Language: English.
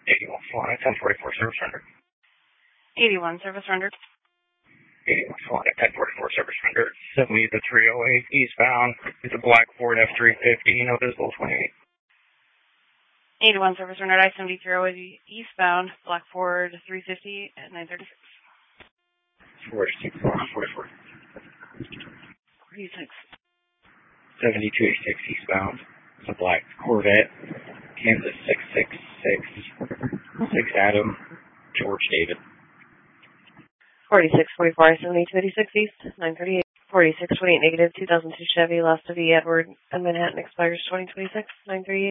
81 Solana, 1044 service rendered. 81 service rendered. 81 Solana, 1044 service rendered. Send me the 308 eastbound. It's a black Ford F350, no visible 28. 81 service rendered, I-73 eastbound, black Ford 350 at 936. 46, 44. 46. 7286 eastbound. It's a black Corvette. Kansas 666. 6 Adam. George David. 46, 44, I-7286 east, 938. 46, 28 negative, 2002 Chevy, Last of E. Edward, and Manhattan expires 2026, 938.